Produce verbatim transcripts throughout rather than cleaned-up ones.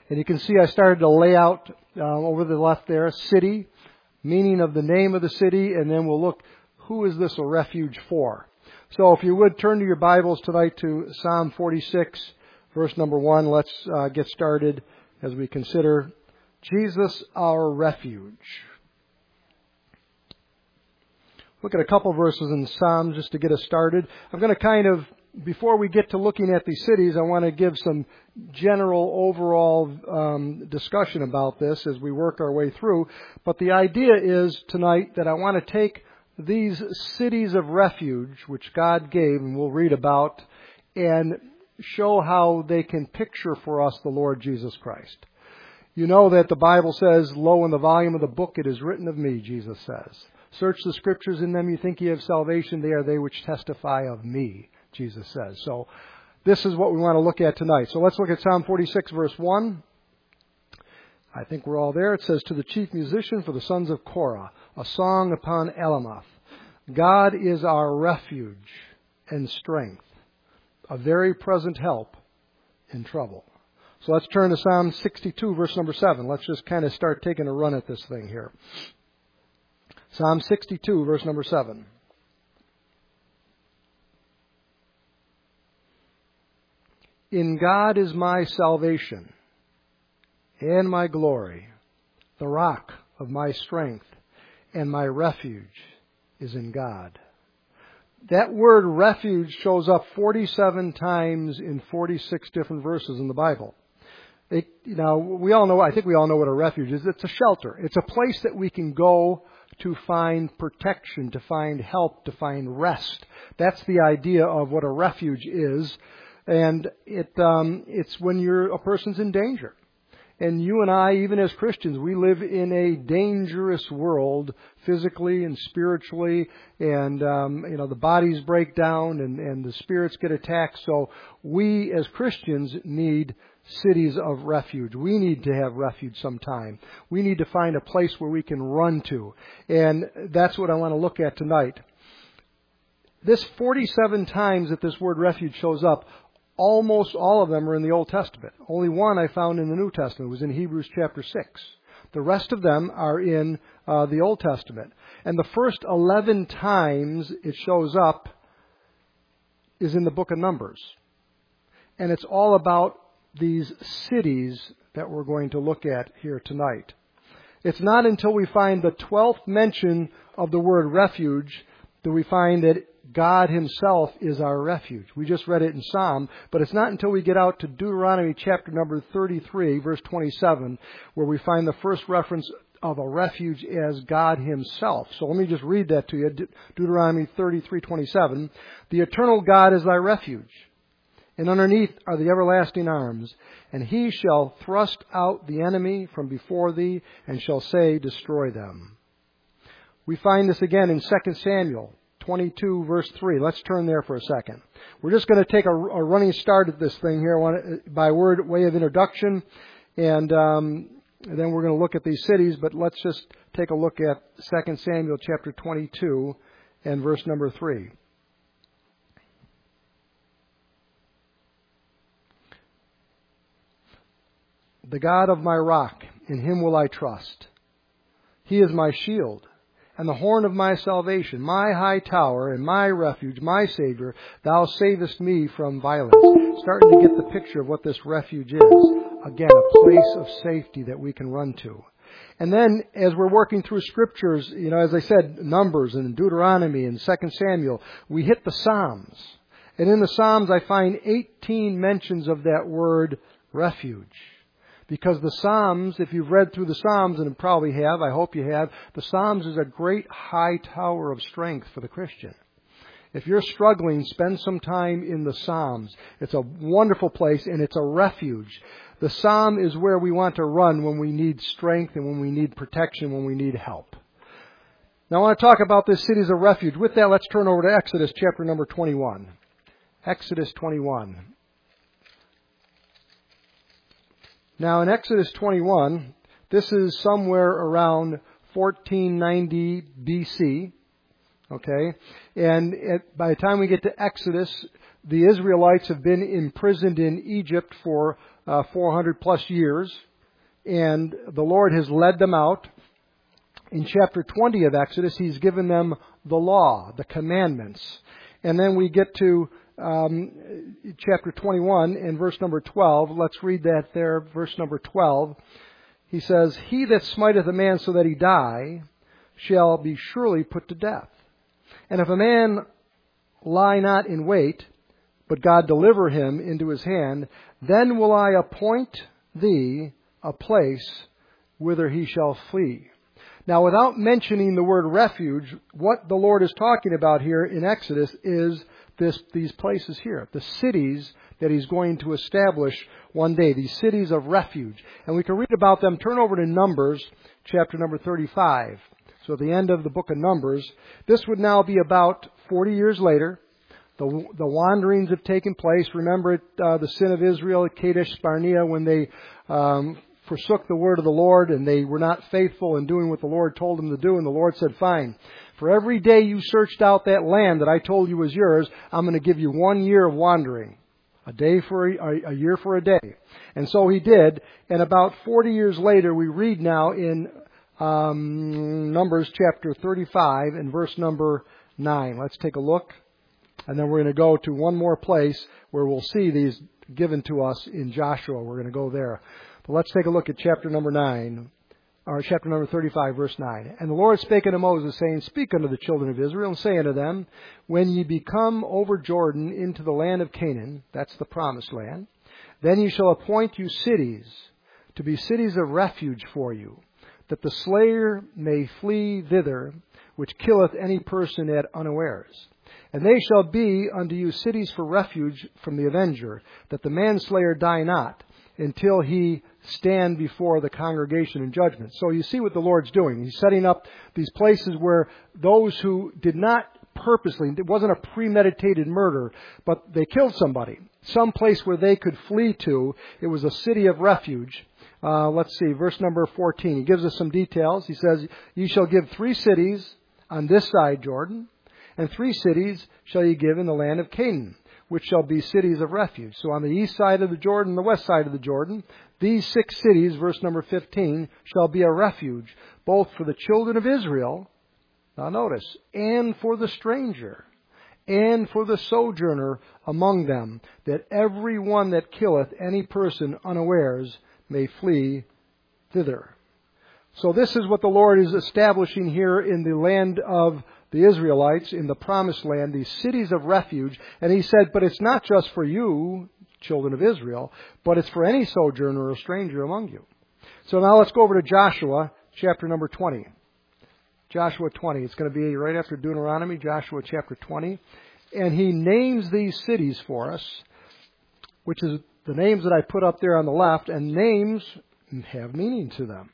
And you can see I started to lay out uh, over the left there, city, meaning of the name of the city, and then we'll look, who is this a refuge for? So if you would turn to your Bibles tonight to Psalm forty-six, verse number one. Let's uh, get started as we consider Jesus our refuge. Look at a couple verses in the Psalms just to get us started. I'm going to kind of, before we get to looking at these cities, I want to give some general overall um, discussion about this as we work our way through. But the idea is tonight that I want to take these cities of refuge, which God gave, and we'll read about, and show how they can picture for us the Lord Jesus Christ. You know that the Bible says, "Lo, in the volume of the book it is written of me," Jesus says. "Search the Scriptures, in them you think ye have salvation. They are they which testify of me," Jesus says. So this is what we want to look at tonight. So let's look at Psalm forty-six, verse one. I think we're all there. It says, "To the chief musician for the sons of Korah, a song upon Alamoth. God is our refuge and strength, a very present help in trouble." So let's turn to Psalm sixty-two, verse number seven. Let's just kind of start taking a run at this thing here. Psalm sixty-two, verse number seven. "In God is my salvation and my glory, the rock of my strength, and my refuge is in God." That word refuge shows up forty-seven times in forty-six different verses in the Bible. It, you know, we all know, I think we all know what a refuge is. It's a shelter. It's a place that we can go to find protection, to find help, to find rest. That's the idea of what a refuge is. And it um, it's when you're a person's in danger. And you and I, even as Christians, we live in a dangerous world, physically and spiritually, and um, you know the bodies break down and, and the spirits get attacked. So we, as Christians, need cities of refuge. We need to have refuge sometime. We need to find a place where we can run to, and that's what I want to look at tonight. This forty-seven times that this word refuge shows up, almost all of them are in the Old Testament. Only one I found in the New Testament. It was in Hebrews chapter six. The rest of them are in uh, the Old Testament. And the first eleven times it shows up is in the book of Numbers. And it's all about these cities that we're going to look at here tonight. It's not until we find the twelfth mention of the word refuge that we find that God Himself is our refuge. We just read it in Psalm, but it's not until we get out to Deuteronomy chapter number thirty-three, verse twenty-seven, where we find the first reference of a refuge as God Himself. So let me just read that to you. De- Deuteronomy thirty-three, twenty-seven. "The eternal God is thy refuge, and underneath are the everlasting arms. And He shall thrust out the enemy from before thee, and shall say, Destroy them." We find this again in Second Samuel twenty-two, verse three. Let's turn there for a second. We're just going to take a, a running start at this thing here I want to, by word way of introduction, and, um, and then we're going to look at these cities. But let's just take a look at Second Samuel chapter twenty-two and verse number three. "The God of my rock, in Him will I trust. He is my shield and the horn of my salvation, my high tower and my refuge, my Savior. Thou savest me from violence." Starting to get the picture of what this refuge is. Again, a place of safety that we can run to. And then, as we're working through Scriptures, you know, as I said, Numbers and Deuteronomy and Second Samuel, we hit the Psalms. And in the Psalms, I find eighteen mentions of that word refuge. Because the Psalms, if you've read through the Psalms, and you probably have, I hope you have, the Psalms is a great high tower of strength for the Christian. If you're struggling, spend some time in the Psalms. It's a wonderful place, and it's a refuge. The Psalm is where we want to run when we need strength and when we need protection, when we need help. Now I want to talk about this cities of refuge. With that, let's turn over to Exodus chapter number twenty-one. Exodus twenty-one. Now, in Exodus twenty-one, this is somewhere around fourteen ninety B C, okay? And it, by the time we get to Exodus, the Israelites have been imprisoned in Egypt for uh, four hundred plus years, and the Lord has led them out. In chapter twenty of Exodus, He's given them the law, the commandments. And then we get to um, chapter twenty-one and verse number twelve. Let's read that there, verse number twelve. He says, "He that smiteth a man so that he die shall be surely put to death. And if a man lie not in wait, but God deliver him into his hand, then will I appoint thee a place whither he shall flee." Now, without mentioning the word refuge, what the Lord is talking about here in Exodus is this, these places here, the cities that He's going to establish one day, these cities of refuge. And we can read about them. Turn over to Numbers, chapter number thirty-five. So at the end of the book of Numbers, this would now be about forty years later. The, the wanderings have taken place. Remember it, uh, the sin of Israel at Kadesh Barnea when they um, forsook the word of the Lord and they were not faithful in doing what the Lord told them to do. And the Lord said, "Fine, for every day you searched out that land that I told you was yours, I'm going to give you one year of wandering. A day for a, a year for a day." And so He did. And about forty years later, we read now in um, Numbers chapter thirty-five and verse number nine. Let's take a look. And then we're going to go to one more place where we'll see these given to us in Joshua. We're going to go there. But let's take a look at chapter number nine, or chapter number thirty-five, verse nine. "And the Lord spake unto Moses, saying, Speak unto the children of Israel, and say unto them, When ye be come over Jordan into the land of Canaan," that's the promised land, "then ye shall appoint you cities, to be cities of refuge for you, that the slayer may flee thither, which killeth any person at unawares. And they shall be unto you cities for refuge from the avenger, that the manslayer die not, until he stand before the congregation in judgment." So you see what the Lord's doing. He's setting up these places where those who did not purposely, it wasn't a premeditated murder, but they killed somebody, some place where they could flee to. It was a city of refuge. Uh, let's see, verse number fourteen. He gives us some details. He says, "Ye shall give three cities on this side Jordan, and three cities shall ye give in the land of Canaan, which shall be cities of refuge." So on the east side of the Jordan, the west side of the Jordan, these six cities, verse number fifteen, shall be a refuge, both for the children of Israel, now notice, and for the stranger, and for the sojourner among them, that every one that killeth any person unawares may flee thither. So this is what the Lord is establishing here in the land of the Israelites, in the promised land, these cities of refuge. And He said, but it's not just for you, children of Israel, but it's for any sojourner or stranger among you. So now let's go over to Joshua, chapter number twenty. Joshua twenty. It's going to be right after Deuteronomy, Joshua chapter twenty. And he names these cities for us, which is the names that I put up there on the left, and names have meaning to them.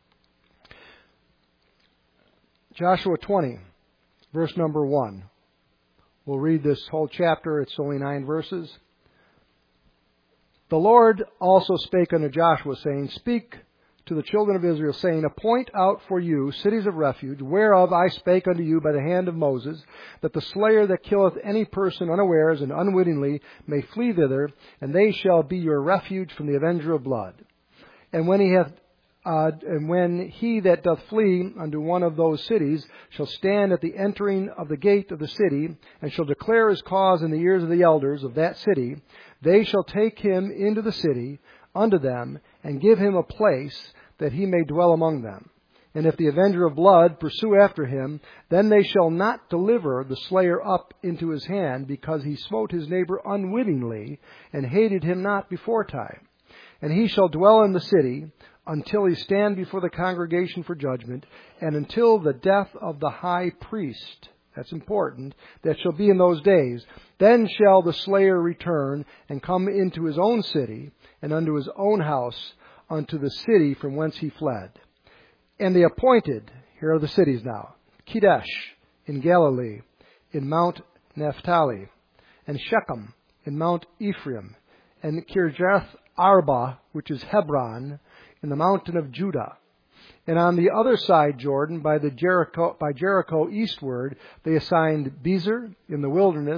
Joshua twenty, verse number one. We'll read this whole chapter. It's only nine verses. "The Lord also spake unto Joshua, saying, Speak to the children of Israel, saying, Appoint out for you cities of refuge, whereof I spake unto you by the hand of Moses, that the slayer that killeth any person unawares and unwittingly may flee thither, and they shall be your refuge from the avenger of blood. And when he hath Uh, and when he that doth flee unto one of those cities shall stand at the entering of the gate of the city, and shall declare his cause in the ears of the elders of that city, they shall take him into the city unto them, and give him a place that he may dwell among them. And if the avenger of blood pursue after him, then they shall not deliver the slayer up into his hand, because he smote his neighbor unwittingly, and hated him not beforetime. And he shall dwell in the city until he stand before the congregation for judgment, and until the death of the high priest," that's important, "that shall be in those days. Then shall the slayer return, and come into his own city, and unto his own house, unto the city from whence he fled. And the appointed," here are the cities now, "Kedesh in Galilee, in Mount Naphtali, and Shechem in Mount Ephraim, and Kirjath Arba, which is Hebron, in the mountain of Judah. And on the other side Jordan, by the Jericho, by Jericho eastward, they assigned Bezer in the wilderness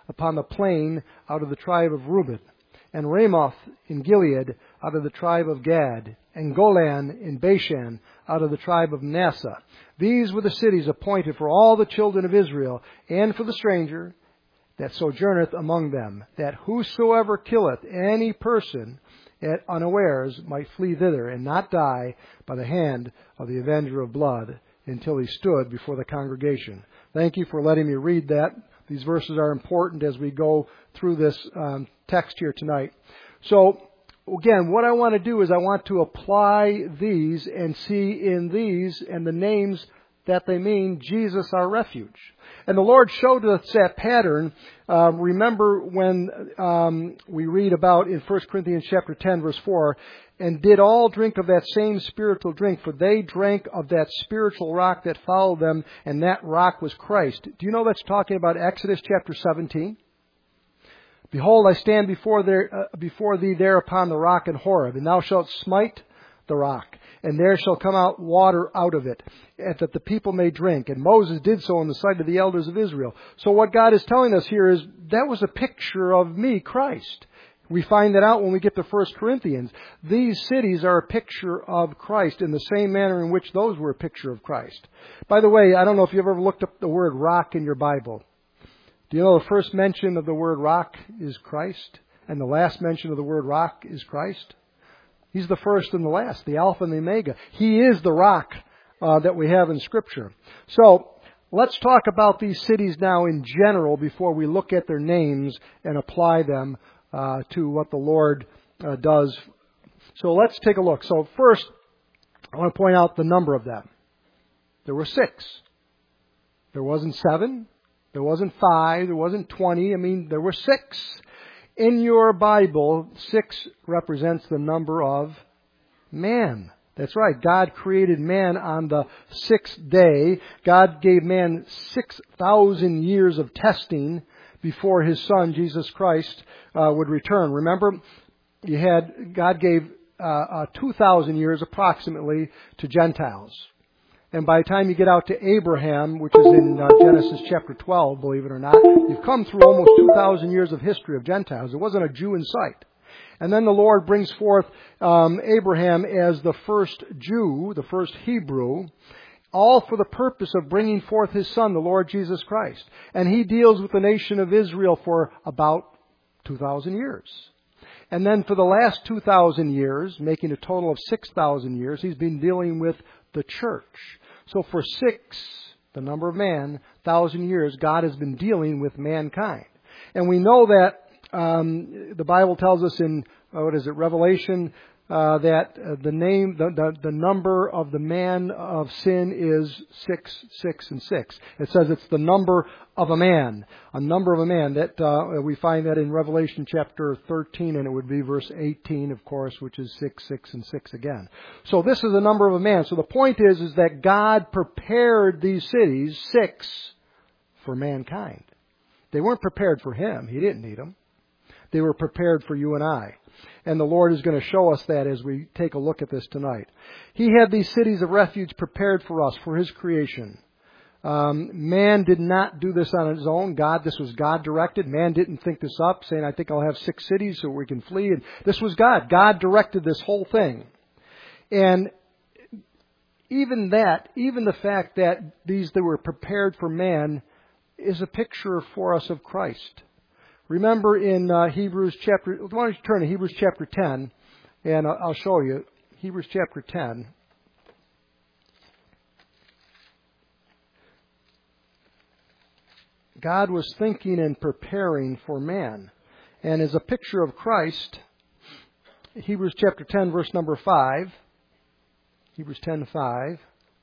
upon the plain out of the tribe of Reuben, and Ramoth in Gilead out of the tribe of Gad, and Golan in Bashan out of the tribe of Manasseh. These were the cities appointed for all the children of Israel, and for the stranger that sojourneth among them, that whosoever killeth any person at unawares might flee thither, and not die by the hand of the avenger of blood, until he stood before the congregation. Thank you for letting me read that. These verses are important as we go through this um, text here tonight. So, again, what I want to do is I want to apply these and see in these and the names that they mean Jesus our refuge. And the Lord showed us that pattern. Um, remember when um, we read about in First Corinthians chapter ten, verse four, and did all drink of that same spiritual drink, for they drank of that spiritual rock that followed them, and that rock was Christ. Do you know that's talking about Exodus chapter seventeen? Behold, I stand before, there, uh, before thee there upon the rock in Horeb, and thou shalt smite the rock, and there shall come out water out of it, and that the people may drink. And Moses did so in the sight of the elders of Israel. So what God is telling us here is that was a picture of me, Christ. We find that out when we get to First Corinthians. These cities are a picture of Christ in the same manner in which those were a picture of Christ. By the way, I don't know if you've ever looked up the word rock in your Bible. Do you know the first mention of the word rock is Christ? And the last mention of the word rock is Christ? He's the first and the last, the Alpha and the Omega. He is the rock uh, that we have in Scripture. So, let's talk about these cities now in general before we look at their names and apply them uh, to what the Lord uh, does. So, let's take a look. So, first, I want to point out the number of them. There were six. There wasn't seven. There wasn't five. There wasn't twenty. I mean, there were six. In your Bible, six represents the number of man. That's right. God created man on the sixth day. God gave man six thousand years of testing before His Son, Jesus Christ, uh, would return. Remember, you had God gave uh, uh, two thousand years approximately to Gentiles. And by the time you get out to Abraham, which is in uh, Genesis chapter twelve, believe it or not, you've come through almost two thousand years of history of Gentiles. There wasn't a Jew in sight. And then the Lord brings forth um, Abraham as the first Jew, the first Hebrew, all for the purpose of bringing forth His Son, the Lord Jesus Christ. And He deals with the nation of Israel for about two thousand years. And then for the last two thousand years, making a total of six thousand years, He's been dealing with the church. So for six, the number of man, thousand years, God has been dealing with mankind. And we know that um, the Bible tells us in, uh, what is it, Revelation, uh, that uh, the name, the, the, the number of the man of sin is six, six, and six. It says it's the number of a man, a number of a man. That uh, we find that in Revelation chapter thirteen, and it would be verse eighteen, of course, which is six, six, and six again. So this is the number of a man. So the point is, is that God prepared these cities, six, for mankind. They weren't prepared for Him. He didn't need them. They were prepared for you and I. And the Lord is going to show us that as we take a look at this tonight. He had these cities of refuge prepared for us, for His creation. Um, man did not do this on his own. God, this was God directed. Man didn't think this up, saying, I think I'll have six cities so we can flee. And this was God. God directed this whole thing. And even that, even the fact that these that were prepared for man is a picture for us of Christ. Remember in uh, Hebrews chapter, why don't you turn to Hebrews chapter ten, and I'll show you. Hebrews chapter ten. God was thinking and preparing for man. And as a picture of Christ, Hebrews chapter ten, verse number five. Hebrews ten, five.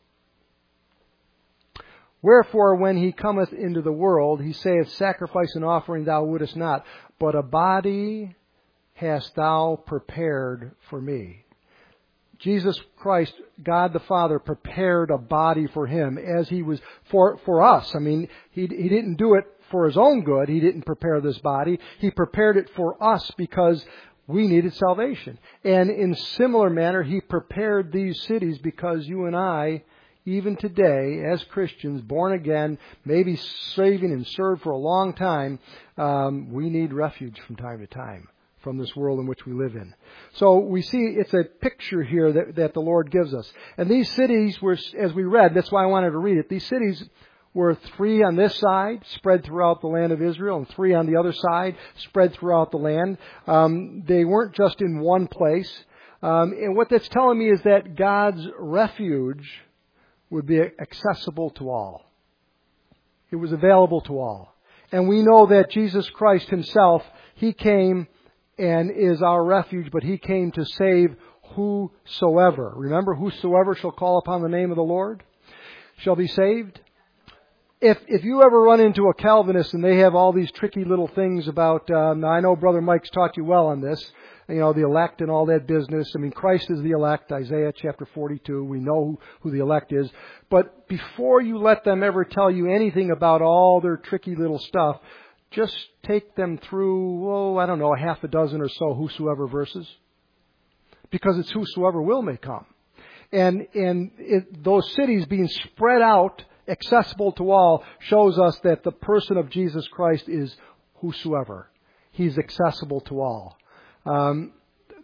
Wherefore, when He cometh into the world, He saith, Sacrifice and offering thou wouldest not, but a body hast thou prepared for me. Jesus Christ, God the Father, prepared a body for Him as He was for, for us. I mean, he, he didn't do it for His own good. He didn't prepare this body. He prepared it for us because we needed salvation. And in similar manner, He prepared these cities because you and I even today, as Christians, born again, maybe saving and served for a long time, um, we need refuge from time to time from this world in which we live in. So we see it's a picture here that, that the Lord gives us. And these cities were, as we read, that's why I wanted to read it, these cities were three on this side, spread throughout the land of Israel, and three on the other side, spread throughout the land. Um, they weren't just in one place. Um, and what that's telling me is that God's refuge would be accessible to all. It was available to all. And we know that Jesus Christ Himself, He came and is our refuge, but He came to save whosoever. Remember, whosoever shall call upon the name of the Lord shall be saved. If if you ever run into a Calvinist and they have all these tricky little things about, um, I know Brother Mike's taught you well on this, you know, the elect and all that business. I mean, Christ is the elect, Isaiah chapter forty-two. We know who, who the elect is. But before you let them ever tell you anything about all their tricky little stuff, just take them through, oh, I don't know, a half a dozen or so whosoever verses. Because it's whosoever will may come. And, and it, those cities being spread out, accessible to all, shows us that the person of Jesus Christ is whosoever. He's accessible to all. Um,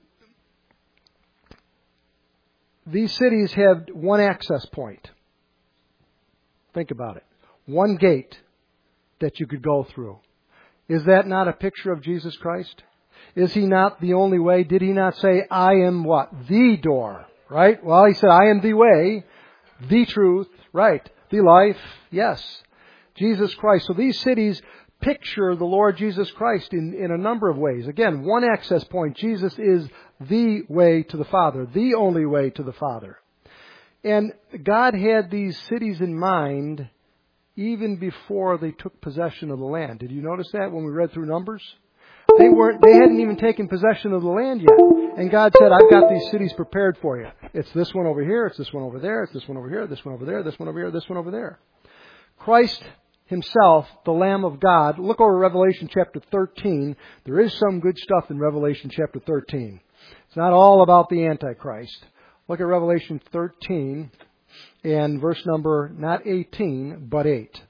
these cities have one access point. Think about it. One gate that you could go through. Is that not a picture of Jesus Christ? Is He not the only way? Did He not say, I am what? The door. Right? Well, He said, I am the way, the truth, right? The life, yes. Jesus Christ. So these cities picture the Lord Jesus Christ in, in a number of ways. Again, one access point. Jesus is the way to the Father, the only way to the Father. And God had these cities in mind even before they took possession of the land. Did you notice that when we read through Numbers? They weren't, they hadn't even taken possession of the land yet. And God said, I've got these cities prepared for you. It's this one over here, it's this one over there, it's this one over here, this one over there, this one over here, this one over there. Christ Himself, the Lamb of God. Look over Revelation chapter thirteen. There is some good stuff in Revelation chapter thirteen. It's not all about the Antichrist. Look at Revelation thirteen and verse number, not eighteen, but eight.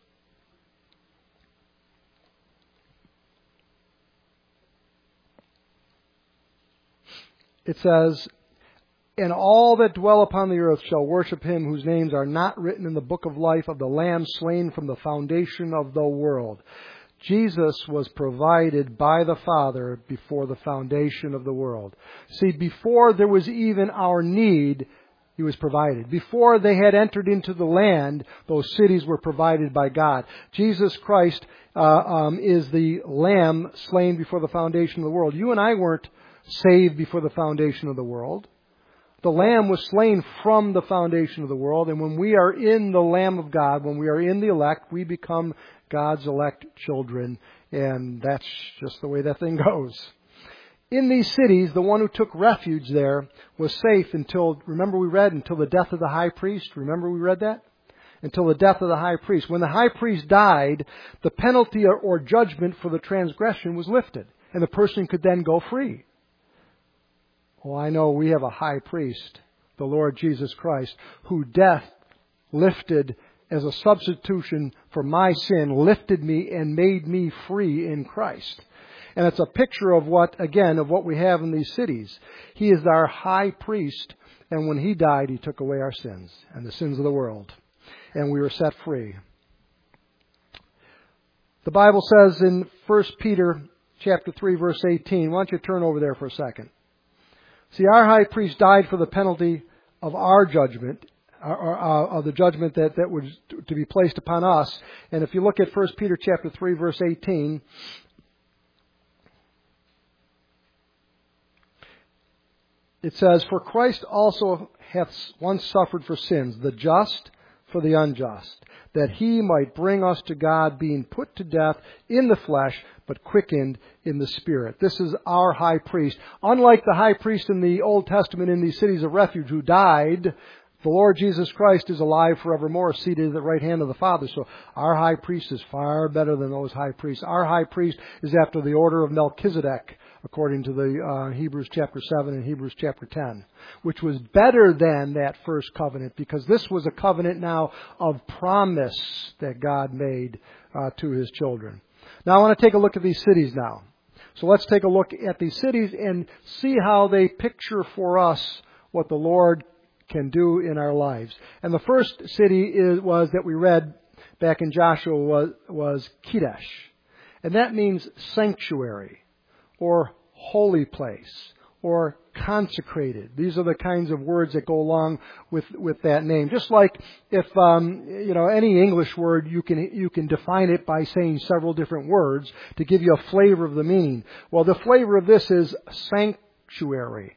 It says, and all that dwell upon the earth shall worship Him whose names are not written in the book of life of the Lamb slain from the foundation of the world. Jesus was provided by the Father before the foundation of the world. See, before there was even our need, He was provided. Before they had entered into the land, those cities were provided by God. Jesus Christ uh, um, is the Lamb slain before the foundation of the world. You and I weren't saved before the foundation of the world. The Lamb was slain from the foundation of the world, and when we are in the Lamb of God, when we are in the elect, we become God's elect children, and that's just the way that thing goes. In these cities, the one who took refuge there was safe until, remember we read, until the death of the high priest? Remember we read that? Until the death of the high priest. When the high priest died, the penalty or, or judgment for the transgression was lifted, and the person could then go free. Oh, I know we have a high priest, the Lord Jesus Christ, who death lifted as a substitution for my sin, lifted me and made me free in Christ. And it's a picture of what, again, of what we have in these cities. He is our high priest, and when He died, He took away our sins and the sins of the world, and we were set free. The Bible says in First Peter chapter three, verse eighteen, why don't you turn over there for a second? See, our high priest died for the penalty of our judgment, or, or, uh, of the judgment that, that was to be placed upon us. And if you look at First Peter chapter three, verse eighteen, it says, for Christ also hath once suffered for sins, the just for the unjust, that He might bring us to God, being put to death in the flesh, but quickened in the Spirit. This is our high priest. Unlike the high priest in the Old Testament in these cities of refuge who died The Lord Jesus Christ is alive forevermore, seated at the right hand of the Father. So our high priest is far better than those high priests. Our high priest is after the order of Melchizedek, according to the uh, Hebrews chapter seven and Hebrews chapter ten, which was better than that first covenant, because this was a covenant now of promise that God made uh, to His children. Now I want to take a look at these cities now. So let's take a look at these cities and see how they picture for us what the Lord can do in our lives. And the first city is, was that we read back in Joshua was, was Kedesh. And that means sanctuary or holy place or consecrated. These are the kinds of words that go along with, with that name. Just like if, um, you know, any English word, you can, you can define it by saying several different words to give you a flavor of the meaning. Well, the flavor of this is sanctuary.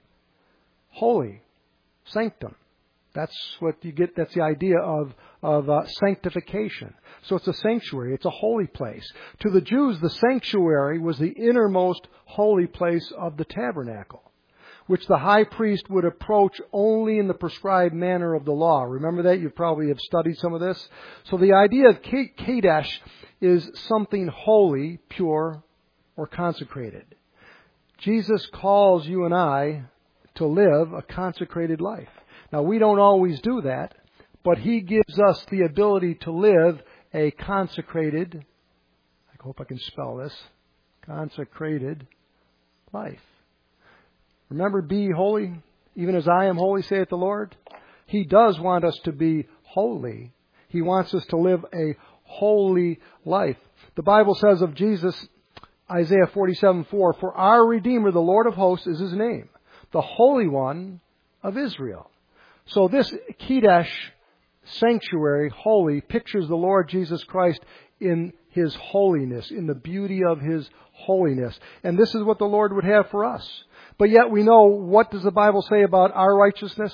Holy. Sanctum. That's what you get. That's the idea of of uh, sanctification. So it's a sanctuary. It's a holy place. To the Jews, the sanctuary was the innermost holy place of the tabernacle, which the high priest would approach only in the prescribed manner of the law. Remember that? You probably have studied some of this. So the idea of Kadesh is something holy, pure, or consecrated. Jesus calls you and I to live a consecrated life. Now, we don't always do that, but He gives us the ability to live a consecrated, I hope I can spell this, consecrated life. Remember, be holy, even as I am holy, saith the Lord. He does want us to be holy. He wants us to live a holy life. The Bible says of Jesus, Isaiah forty-seven four, for our Redeemer, the Lord of hosts, is His name, the Holy One of Israel. So this Kedesh sanctuary, holy, pictures the Lord Jesus Christ in His holiness, in the beauty of His holiness. And this is what the Lord would have for us. But yet we know, what does the Bible say about our righteousness?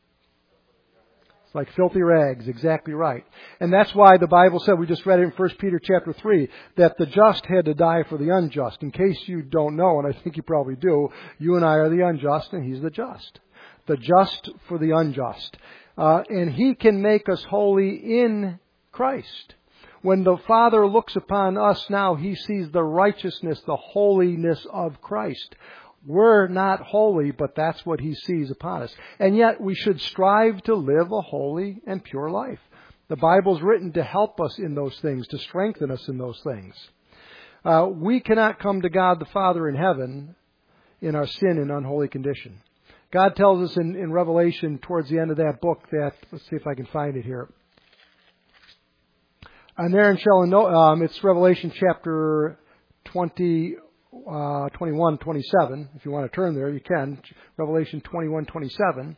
It's like filthy rags, exactly right. And that's why the Bible said, we just read it in First Peter chapter three, that the just had to die for the unjust. In case you don't know, and I think you probably do, you and I are the unjust and He's the just. The just for the unjust. Uh, and He can make us holy in Christ. When the Father looks upon us now, He sees the righteousness, the holiness of Christ. We're not holy, but that's what He sees upon us. And yet we should strive to live a holy and pure life. The Bible's written to help us in those things, to strengthen us in those things. Uh, we cannot come to God the Father in heaven in our sin and unholy condition. God tells us in, in Revelation towards the end of that book that, let's see if I can find it here. And there shall know, um, it's Revelation chapter twenty, uh, twenty-one, twenty-seven. If you want to turn there, you can. Revelation twenty-one, twenty-seven.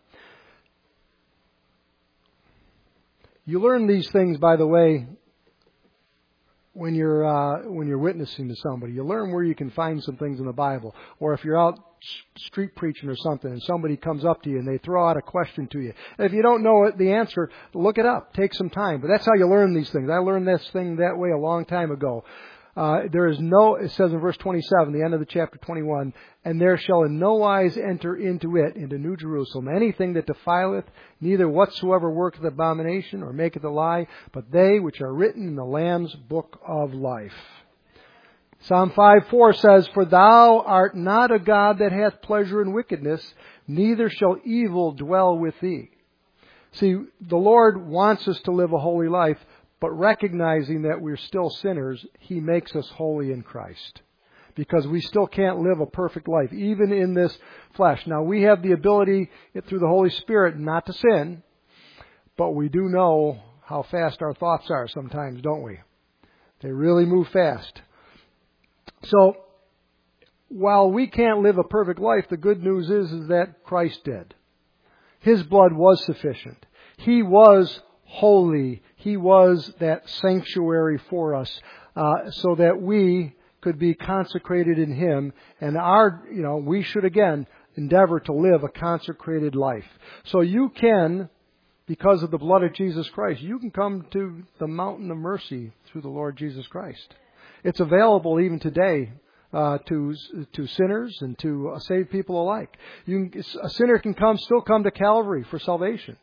You learn these things, by the way, when you're uh, when you're witnessing to somebody. You learn where you can find some things in the Bible. Or if you're out street preaching or something and somebody comes up to you and they throw out a question to you. And if you don't know the answer, look it up. Take some time. But that's how you learn these things. I learned this thing that way a long time ago. Uh, there is no, it says in verse twenty-seven, the end of the chapter twenty-one, and there shall in no wise enter into it, into New Jerusalem, anything that defileth, neither whatsoever worketh abomination or maketh a lie, but they which are written in the Lamb's book of life. Psalm five four says, for thou art not a God that hath pleasure in wickedness, neither shall evil dwell with thee. See, the Lord wants us to live a holy life, but recognizing that we're still sinners, He makes us holy in Christ. Because we still can't live a perfect life, even in this flesh. Now, we have the ability through the Holy Spirit not to sin, but we do know how fast our thoughts are sometimes, don't we? They really move fast. So, while we can't live a perfect life, the good news is, is that Christ did. His blood was sufficient. He was holy. He was that sanctuary for us, uh, so that we could be consecrated in Him. And our, you know, we should again endeavor to live a consecrated life. So you can, because of the blood of Jesus Christ, you can come to the mountain of mercy through the Lord Jesus Christ. It's available even today uh, to to sinners and to uh, saved people alike. You can, a sinner can come, still come to Calvary for salvation.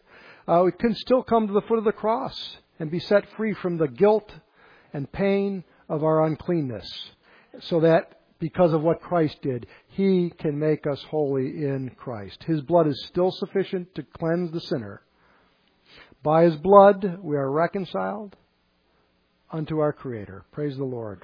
uh, we can still come to the foot of the cross and be set free from the guilt and pain of our uncleanness, so that because of what Christ did, He can make us holy in Christ. His blood is still sufficient to cleanse the sinner. By His blood, we are reconciled unto our Creator. Praise the Lord.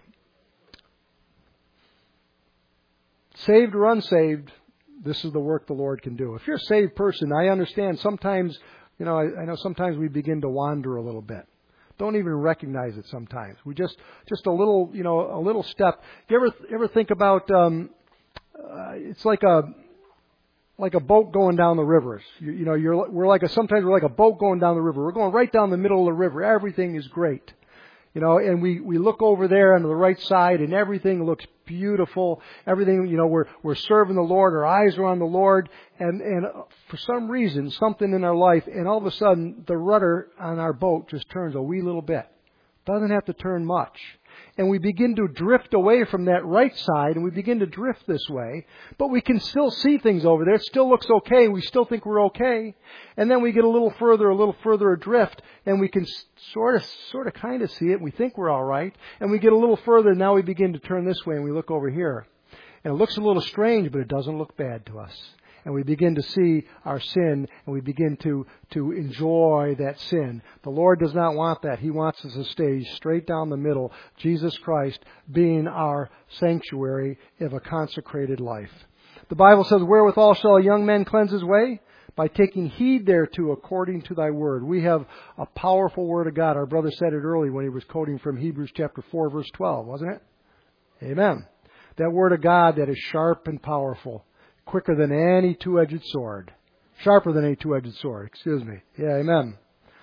Saved or unsaved, this is the work the Lord can do. If you're a saved person, I understand sometimes, you know, I, I know sometimes we begin to wander a little bit. Don't even recognize it sometimes. We just, just a little, you know, a little step. You ever, ever think about, um, uh, it's like a, like a boat going down the rivers. You, you know, you're, we're like a, sometimes we're like a boat going down the river. We're going right down the middle of the river. Everything is great. You know, and we, we look over there on the right side and everything looks beautiful. Everything, you know, we're, we're serving the Lord. Our eyes are on the Lord. And, and for some reason, something in our life, and all of a sudden, the rudder on our boat just turns a wee little bit. Doesn't have to turn much. And we begin to drift away from that right side, and we begin to drift this way. But we can still see things over there. It still looks okay. We still think we're okay. And then we get a little further, a little further adrift, and we can sort of, sort of kind of see it. We think we're all right. And we get a little further, and now we begin to turn this way, and we look over here. And it looks a little strange, but it doesn't look bad to us. And we begin to see our sin, and we begin to, to enjoy that sin. The Lord does not want that. He wants us to stay straight down the middle, Jesus Christ being our sanctuary of a consecrated life. The Bible says, wherewithal shall a young man cleanse his way? By taking heed thereto according to thy word. We have a powerful word of God. Our brother said it early when he was quoting from Hebrews chapter four, verse twelve, wasn't it? Amen. That word of God that is sharp and powerful. Quicker than any two-edged sword. Sharper than any two-edged sword. Excuse me. Yeah, amen.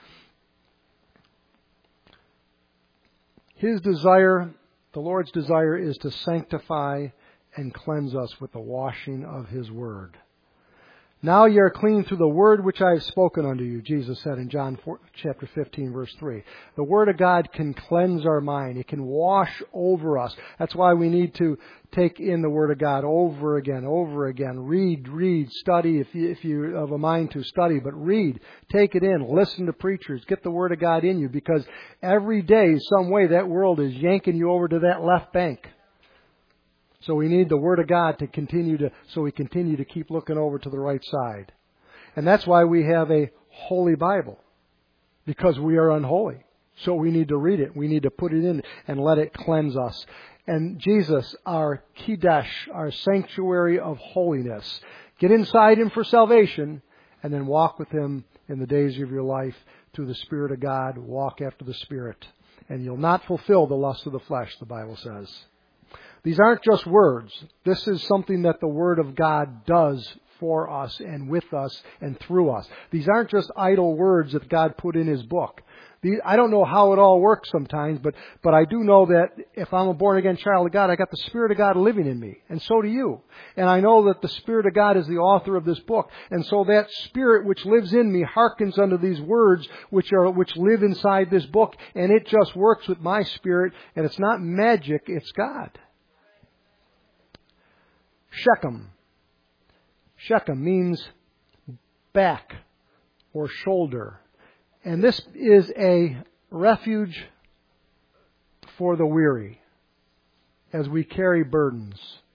His desire, the Lord's desire, is to sanctify and cleanse us with the washing of His Word. Now ye are clean through the word which I have spoken unto you, Jesus said in John four, chapter fifteen, verse three. The Word of God can cleanse our mind. It can wash over us. That's why we need to take in the Word of God over again, over again. Read, read, study if you, if you have a mind to study, but read. Take it in. Listen to preachers. Get the Word of God in you, because every day, some way, that world is yanking you over to that left bank. So we need the Word of God to continue to, so we continue to keep looking over to the right side. And that's why we have a holy Bible. Because we are unholy. So we need to read it. We need to put it in and let it cleanse us. And Jesus, our Kiddush, our sanctuary of holiness. Get inside Him for salvation, and then walk with Him in the days of your life through the Spirit of God. Walk after the Spirit. And you'll not fulfill the lust of the flesh, the Bible says. These aren't just words. This is something that the Word of God does for us and with us and through us. These aren't just idle words that God put in His book. These, I don't know how it all works sometimes, but, but I do know that if I'm a born-again child of God, I got the Spirit of God living in me. And so do you. And I know that the Spirit of God is the author of this book. And so that Spirit which lives in me hearkens unto these words which are, which live inside this book. And it just works with my spirit. And it's not magic, it's God. Shechem. Shechem means back or shoulder. And this is a refuge for the weary as we carry burdens.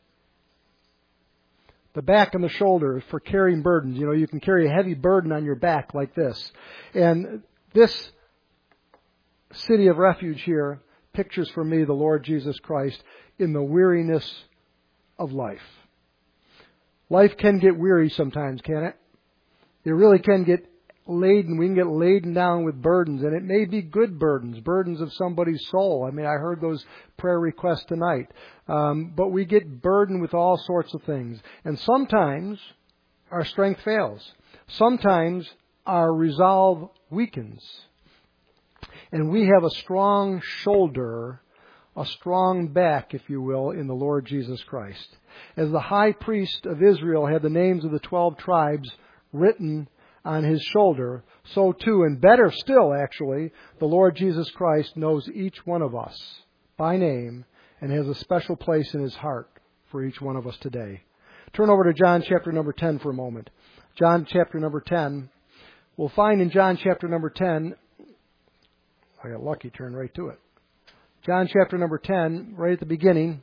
The back and the shoulder is for carrying burdens. You know, you can carry a heavy burden on your back like this. And this city of refuge here pictures for me the Lord Jesus Christ in the weariness of life. Life can get weary sometimes, can't it? It really can get laden. We can get laden down with burdens, and it may be good burdens, burdens of somebody's soul. I mean, I heard those prayer requests tonight. Um, but we get burdened with all sorts of things. And sometimes our strength fails. Sometimes our resolve weakens. And we have a strong shoulder, a strong back, if you will, in the Lord Jesus Christ. As the high priest of Israel had the names of the twelve tribes written on his shoulder, so too, and better still, actually, the Lord Jesus Christ knows each one of us by name and has a special place in His heart for each one of us today. Turn over to John chapter number ten for a moment. John chapter number ten. we'll find in John chapter number ten, I got lucky, turned right to it. John chapter number ten, right at the beginning.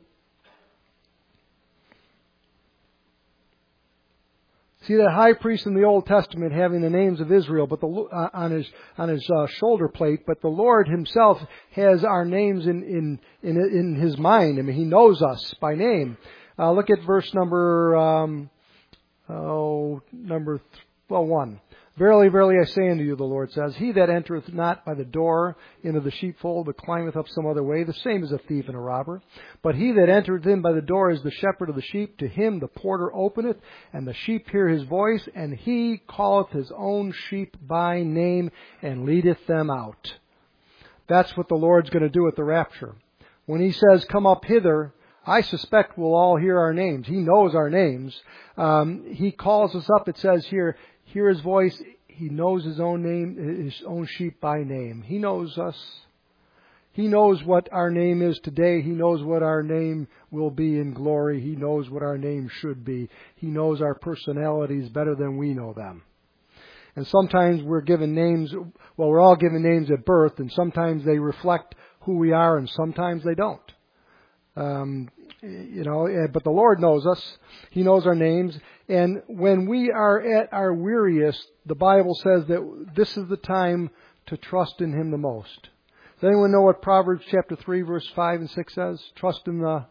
See that high priest in the Old Testament having the names of Israel, but the, uh, on his on his uh, shoulder plate. But the Lord Himself has our names in in in, in His mind. I mean, He knows us by name. Uh, look at verse number um, oh number th- well one. Verily, verily, I say unto you, the Lord says, he that entereth not by the door into the sheepfold, but climbeth up some other way, the same is a thief and a robber. But he that entereth in by the door is the shepherd of the sheep. To him the porter openeth, and the sheep hear his voice, and he calleth his own sheep by name, and leadeth them out. That's what the Lord's going to do at the rapture. When He says, come up hither, I suspect we'll all hear our names. He knows our names. Um, he calls us up, it says here, hear His voice. He knows His own name, His own sheep by name. He knows us. He knows what our name is today. He knows what our name will be in glory. He knows what our name should be. He knows our personalities better than we know them. And sometimes we're given names, well, we're all given names at birth, and sometimes they reflect who we are, and sometimes they don't. Um, you know, but the Lord knows us. He knows our names. And when we are at our weariest, the Bible says that this is the time to trust in Him the most. Does anyone know what Proverbs chapter three, verse five and six says? Trust in the...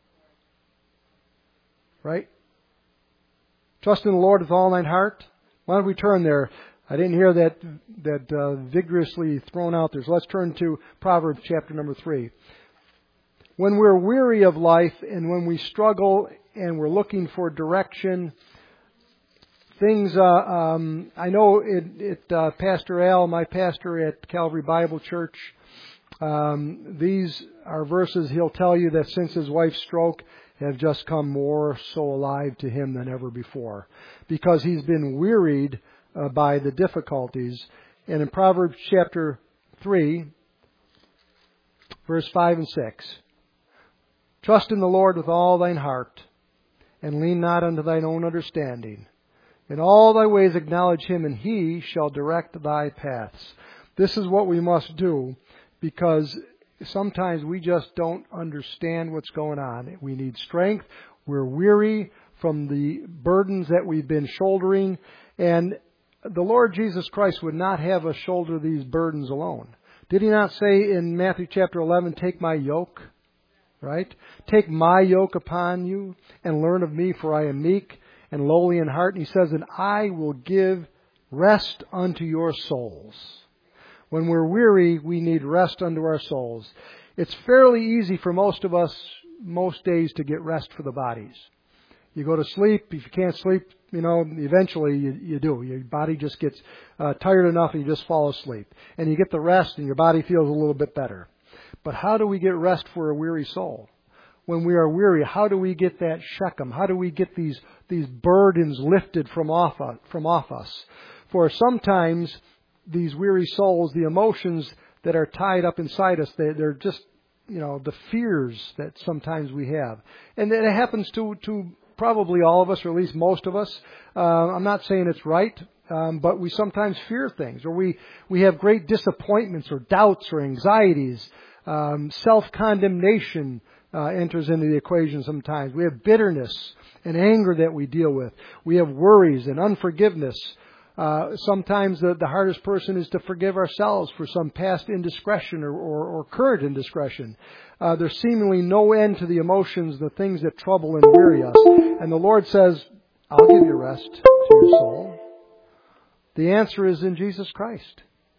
Right? Trust in the Lord with all thine heart. Why don't we turn there? I didn't hear that that uh, vigorously thrown out there. So let's turn to Proverbs chapter number three. When we're weary of life and when we struggle and we're looking for direction, things, uh, um, I know it, it uh, Pastor Al, my pastor at Calvary Bible Church, um, these are verses he'll tell you that since his wife's stroke have just come more so alive to him than ever before, because he's been wearied uh, by the difficulties. And in Proverbs chapter three, verse five and six, trust in the Lord with all thine heart, and lean not unto thine own understanding. In all thy ways acknowledge Him, and He shall direct thy paths. This is what we must do, because sometimes we just don't understand what's going on. We need strength. We're weary from the burdens that we've been shouldering. And the Lord Jesus Christ would not have us shoulder these burdens alone. Did He not say in Matthew chapter eleven, take my yoke? Right? Take my yoke upon you and learn of me, for I am meek and lowly in heart. And He says, and I will give rest unto your souls. When we're weary, we need rest unto our souls. It's fairly easy for most of us, most days, to get rest for the bodies. You go to sleep. If you can't sleep, you know, eventually you, you do. Your body just gets uh, tired enough and you just fall asleep. And you get the rest and your body feels a little bit better. But how do we get rest for a weary soul? When we are weary, how do we get that Shechem? How do we get these these burdens lifted from off uh, from off us? For sometimes these weary souls, the emotions that are tied up inside us, they, they're just, you know, the fears that sometimes we have, and it happens to to probably all of us, or at least most of us. Uh, I'm not saying it's right. Um, but we sometimes fear things, or we, we have great disappointments or doubts or anxieties. Um, self-condemnation uh, enters into the equation sometimes. We have bitterness and anger that we deal with. We have worries and unforgiveness. Uh, sometimes the, the hardest person is to forgive ourselves for some past indiscretion or, or, or current indiscretion. Uh, there's seemingly no end to the emotions, the things that trouble and weary us. And the Lord says, I'll give you rest to your soul. The answer is in Jesus Christ.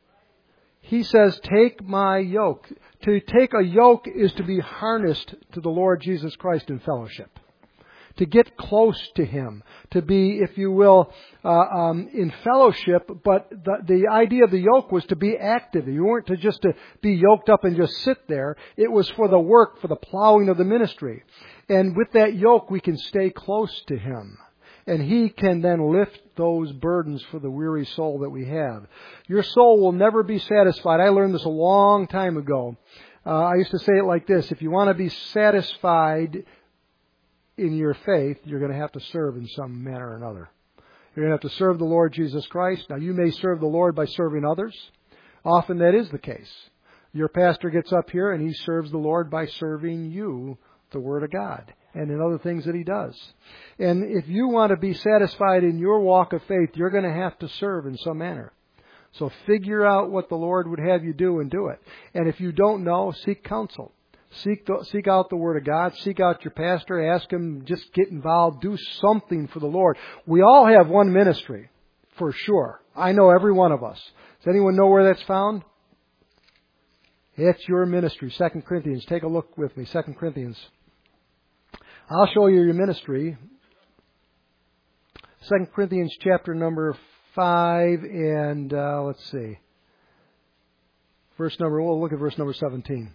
He says, take my yoke. To take a yoke is to be harnessed to the Lord Jesus Christ in fellowship. To get close to Him. To be, if you will, uh, um, in fellowship. But the, the idea of the yoke was to be active. You weren't to just to be yoked up and just sit there. It was for the work, for the plowing of the ministry. And with that yoke, we can stay close to Him. And He can then lift those burdens for the weary soul that we have. Your soul will never be satisfied. I learned this a long time ago. Uh, I used to say it like this. If you want to be satisfied in your faith, you're going to have to serve in some manner or another. You're going to have to serve the Lord Jesus Christ. Now, you may serve the Lord by serving others. Often that is the case. Your pastor gets up here and he serves the Lord by serving you the Word of God and in other things that he does. And if you want to be satisfied in your walk of faith, you're going to have to serve in some manner. So figure out what the Lord would have you do and do it. And if you don't know, seek counsel. Seek the, seek out the Word of God. Seek out your pastor. Ask him. Just get involved. Do something for the Lord. We all have one ministry, for sure. I know every one of us. Does anyone know where that's found? It's your ministry. Second Corinthians. Take a look with me. Second Corinthians. I'll show you your ministry. Second Corinthians chapter number five and uh, let's see. Verse number, we'll look at verse number seventeen.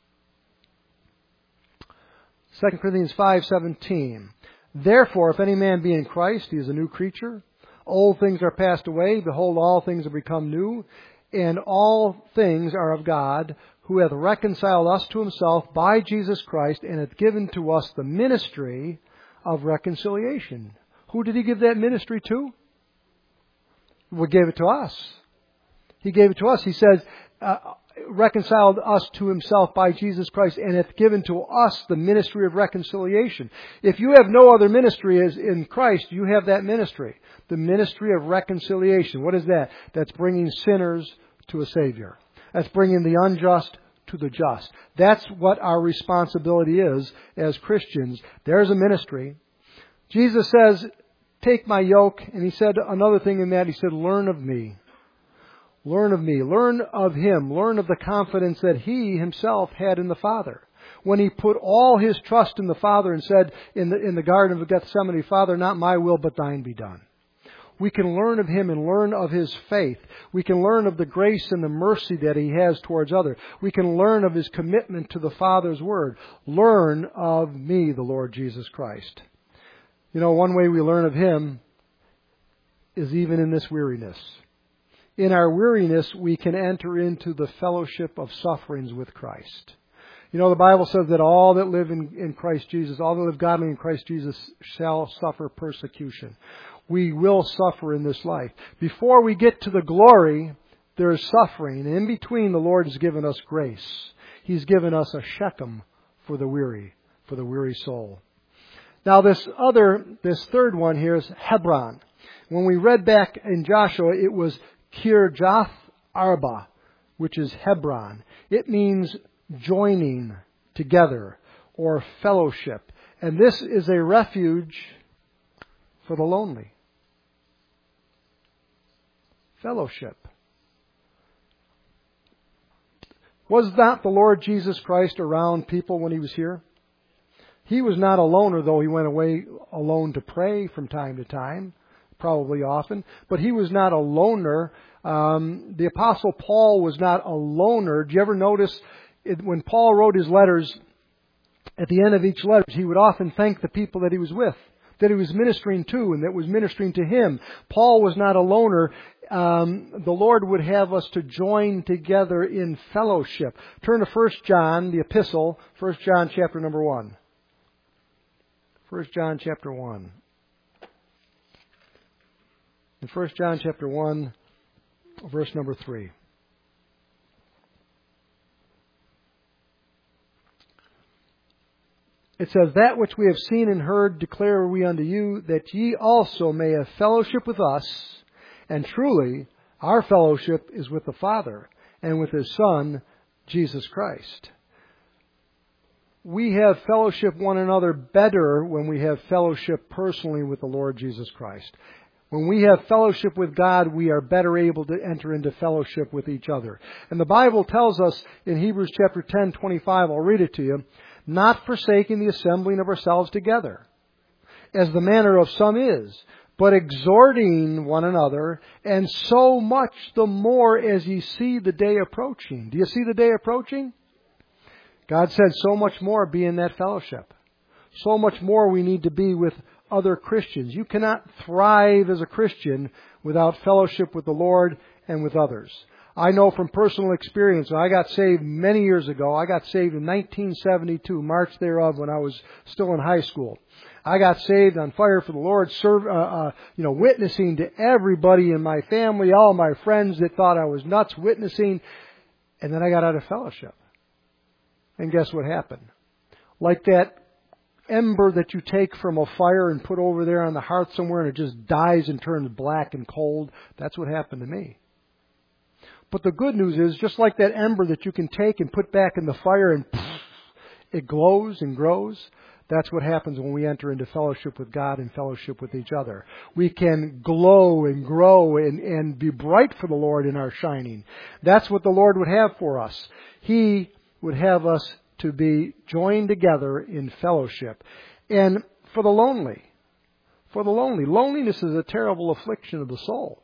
Second Corinthians five seventeen. Therefore, if any man be in Christ, he is a new creature. Old things are passed away. Behold, all things have become new. And all things are of God, who hath reconciled us to himself by Jesus Christ, and hath given to us the ministry of reconciliation. Who did he give that ministry to? Well, he gave it to us. He gave it to us. He says, uh, reconciled us to himself by Jesus Christ, and hath given to us the ministry of reconciliation. If you have no other ministry as in Christ, you have that ministry. The ministry of reconciliation. What is that? That's bringing sinners to a Savior. That's bringing the unjust to the just. That's what our responsibility is as Christians. There's a ministry. Jesus says, take my yoke. And he said another thing in that. He said, learn of me. Learn of me. Learn of him. Learn of the confidence that he himself had in the Father. When he put all his trust in the Father and said in the, in the Garden of Gethsemane, Father, not my will, but thine be done. We can learn of him and learn of his faith. We can learn of the grace and the mercy that he has towards others. We can learn of his commitment to the Father's word. Learn of me, the Lord Jesus Christ. You know, one way we learn of him is even in this weariness. In our weariness, we can enter into the fellowship of sufferings with Christ. You know, the Bible says that all that live in, in Christ Jesus, all that live godly in Christ Jesus shall suffer persecution. We will suffer in this life. Before we get to the glory, there is suffering. And in between, the Lord has given us grace. He's given us a Shechem for the weary, for the weary soul. Now this other, this third one here is Hebron. When we read back in Joshua, it was Kirjath Arba, which is Hebron. It means joining together or fellowship. And this is a refuge for the lonely. Fellowship. Was not the Lord Jesus Christ around people when he was here? He was not a loner, though he went away alone to pray from time to time, probably often. But he was not a loner. Um, the Apostle Paul was not a loner. Did you ever notice it, when Paul wrote his letters, at the end of each letter, he would often thank the people that he was with, that he was ministering to, and that was ministering to him. Paul was not a loner. Um, the Lord would have us to join together in fellowship. Turn to First John, the epistle, First John chapter number one. First John chapter one. In First John chapter one, verse number three. It says, that which we have seen and heard declare we unto you, that ye also may have fellowship with us. And truly, our fellowship is with the Father and with His Son, Jesus Christ. We have fellowship one another better when we have fellowship personally with the Lord Jesus Christ. When we have fellowship with God, we are better able to enter into fellowship with each other. And the Bible tells us in Hebrews chapter ten, twenty-five, I'll read it to you, not forsaking the assembling of ourselves together, as the manner of some is, but exhorting one another, and so much the more as ye see the day approaching. Do you see the day approaching? God said so much more be in that fellowship. So much more we need to be with other Christians. You cannot thrive as a Christian without fellowship with the Lord and with others. I know from personal experience, I got saved many years ago. I got saved in nineteen seventy-two, March thereof, when I was still in high school. I got saved on fire for the Lord, serve, uh, uh, you know, witnessing to everybody in my family, all my friends that thought I was nuts, witnessing. And then I got out of fellowship. And guess what happened? Like that ember that you take from a fire and put over there on the hearth somewhere and it just dies and turns black and cold. That's what happened to me. But the good news is, just like that ember that you can take and put back in the fire and poof, it glows and grows, that's what happens when we enter into fellowship with God and fellowship with each other. We can glow and grow and, and be bright for the Lord in our shining. That's what the Lord would have for us. He would have us to be joined together in fellowship. And for the lonely, for the lonely, loneliness is a terrible affliction of the soul.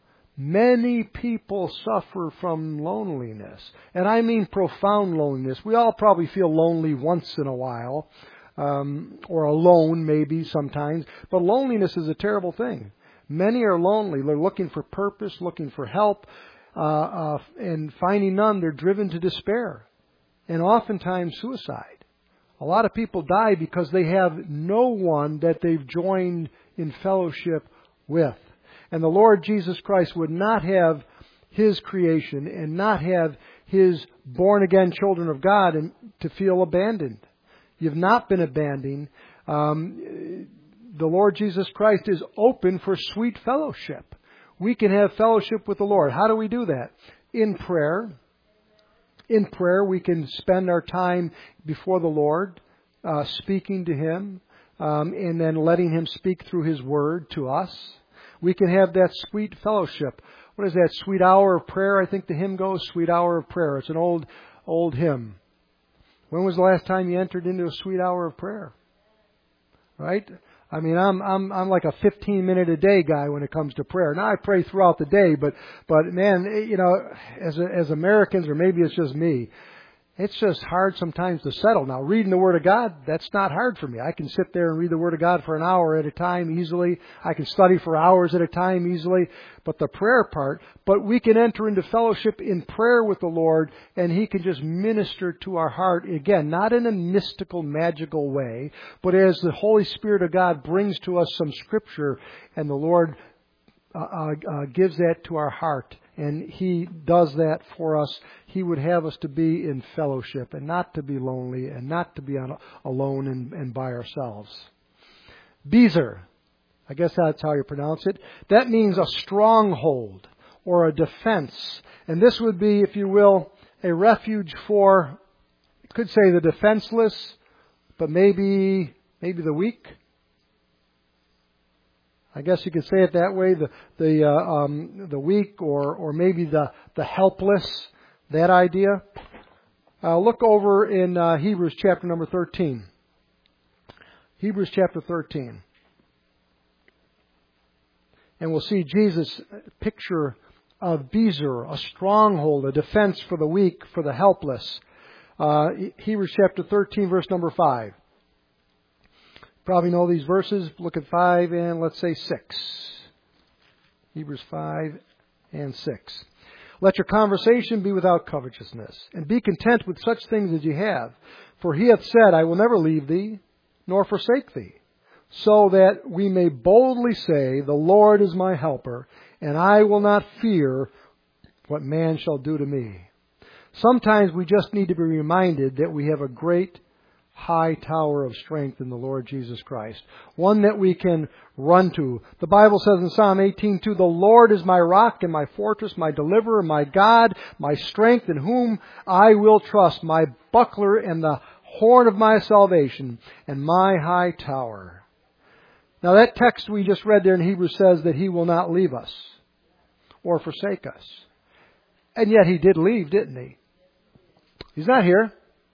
Many people suffer from loneliness. And I mean profound loneliness. We all probably feel lonely once in a while, um, or alone maybe sometimes. But loneliness is a terrible thing. Many are lonely. They're looking for purpose, looking for help, uh, uh, and finding none, they're driven to despair. And oftentimes suicide. A lot of people die because they have no one that they've joined in fellowship with. And the Lord Jesus Christ would not have His creation and not have His born-again children of God and to feel abandoned. You've not been abandoned. Um, the Lord Jesus Christ is open for sweet fellowship. We can have fellowship with the Lord. How do we do that? In prayer. In prayer, we can spend our time before the Lord, uh, speaking to Him, um, and then letting Him speak through His Word to us. We can have that sweet fellowship. What is that? Sweet hour of prayer, I think the hymn goes. Sweet hour of prayer. It's an old, old hymn. When was the last time you entered into a sweet hour of prayer? Right? I mean, I'm I'm I'm like a fifteen minute a day guy when it comes to prayer. Now I pray throughout the day, but but man, you know, as a, as Americans, or maybe it's just me, it's just hard sometimes to settle. Now, reading the Word of God, that's not hard for me. I can sit there and read the Word of God for an hour at a time easily. I can study for hours at a time easily. But the prayer part, but we can enter into fellowship in prayer with the Lord, and He can just minister to our heart. Again, not in a mystical, magical way, but as the Holy Spirit of God brings to us some Scripture, and the Lord uh, uh, uh, gives that to our heart. And He does that for us. He would have us to be in fellowship and not to be lonely and not to be on, alone and, and by ourselves. Bezer, I guess that's how you pronounce it. That means a stronghold or a defense. And this would be, if you will, a refuge for, you could say the defenseless, but maybe maybe the weak. I guess you could say it that way, the the uh, um, the weak, or or maybe the the helpless. That idea. Uh, look over in uh, Hebrews chapter number thirteen. Hebrews chapter thirteen, and we'll see Jesus' picture of Bezer, a stronghold, a defense for the weak, for the helpless. Uh, Hebrews chapter thirteen, verse number five. Probably know these verses. Look at five and let's say six. Hebrews five and six. Let your conversation be without covetousness, and be content with such things as you have. For He hath said, I will never leave thee, nor forsake thee. So that we may boldly say, the Lord is my helper, and I will not fear what man shall do to me. Sometimes we just need to be reminded that we have a great high tower of strength in the Lord Jesus Christ. One that we can run to. The Bible says in Psalm eighteen two, the Lord is my rock and my fortress, my deliverer, my God, my strength, in whom I will trust, my buckler and the horn of my salvation, and my high tower. Now that text we just read there in Hebrews says that He will not leave us or forsake us. And yet He did leave, didn't He? He's not here.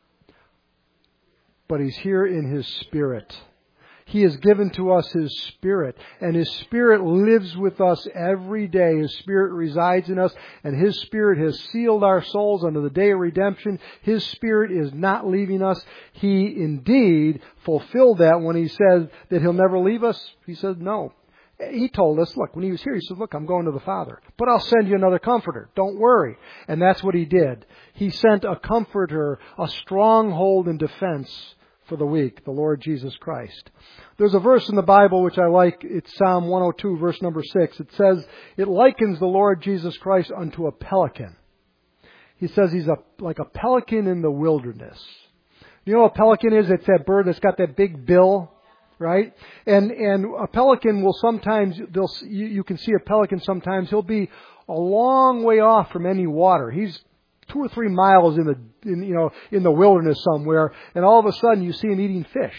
But He's here in His Spirit. He has given to us His Spirit. And His Spirit lives with us every day. His Spirit resides in us. And His Spirit has sealed our souls unto the day of redemption. His Spirit is not leaving us. He indeed fulfilled that when He said that He'll never leave us. He said no. He told us, look, when he was here, he said, look, I'm going to the Father, but I'll send you another comforter. Don't worry. And that's what he did. He sent a comforter, a stronghold and defense for the weak, the Lord Jesus Christ. There's a verse in the Bible which I like. It's Psalm one oh two, verse number six. It says, it likens the Lord Jesus Christ unto a pelican. He says he's a, like a pelican in the wilderness. You know what a pelican is? It's that bird that's got that big bill. Right? And and a pelican will sometimes, they'll you, you can see a pelican sometimes, he'll be a long way off from any water. He's two or three miles in the, in, you know, in the wilderness somewhere, and all of a sudden you see him eating fish.